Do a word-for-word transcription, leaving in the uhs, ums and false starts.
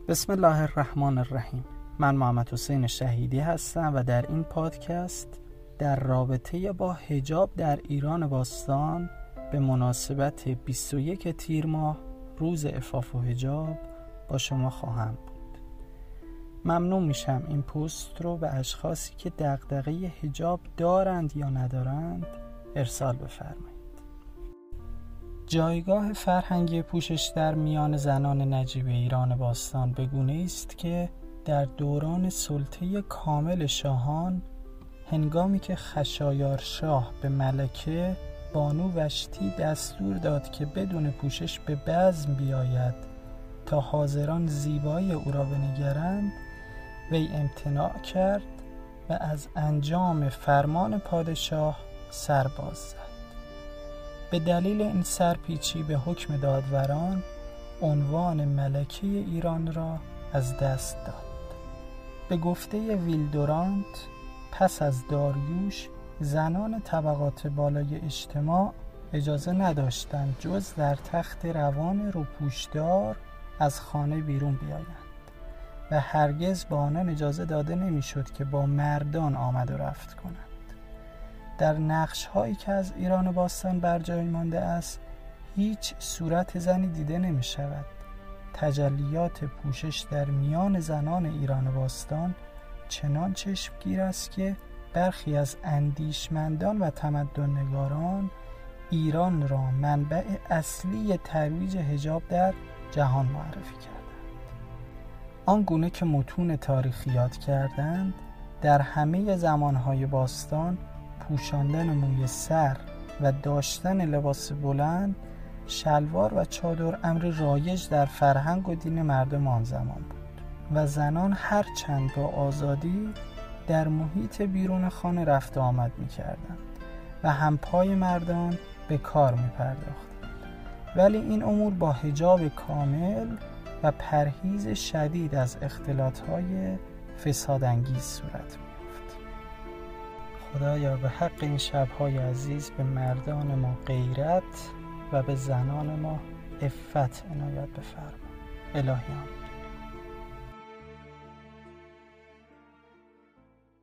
بسم الله الرحمن الرحیم. من محمد حسین شهیدی هستم و در این پادکست در رابطه با حجاب در ایران باستان به مناسبت بیست و یک تیر ماه روز عفاف و حجاب با شما خواهم بود. ممنون میشم این پست رو به اشخاصی که دغدغه حجاب دارند یا ندارند ارسال بفرمایید. جایگاه فرهنگی پوشش در میان زنان نجیب ایران باستان به گونه‌ای است که در دوران سلطه کامل شاهان، هنگامی که خشایارشاه به ملکه بانو وشتی دستور داد که بدون پوشش به بزم بیاید تا حاضران زیبایی او را بنگرند، وی امتناع کرد و از انجام فرمان پادشاه سر باز زد. به دلیل این سرپیچی به حکم دادوران عنوان ملکه ایران را از دست داد. به گفته ویلدورانت، پس از داریوش زنان طبقات بالای اجتماع اجازه نداشتند جز در تخت روان روپوشدار از خانه بیرون بیایند و هرگز به آنان اجازه داده نمیشد که با مردان آمد و رفت کنند. در نقش هایی که از ایران باستان بر جای مانده است، هیچ صورت زنی دیده نمی شود. تجلیات پوشش در میان زنان ایران باستان چنان چشمگیر است که برخی از اندیشمندان و تمدن‌نگاران ایران را منبع اصلی ترویج حجاب در جهان معرفی کردند. آنگونه که متون تاریخی یاد کردند، در همه زمانهای باستان پوشاندن موی سر و داشتن لباس بلند، شلوار و چادر امر رایج در فرهنگ و دین مردم آن زمان بود و زنان هر چند با آزادی در محیط بیرون خانه رفت و آمد می کردند و همپای مردان به کار می پرداختند. ولی این امور با حجاب کامل و پرهیز شدید از اختلاطهای فسادانگیز صورت می خدایا به حق این شب‌های عزیز به مردان ما غیرت و به زنان ما عفت عنایت بفرما. الهی آمین.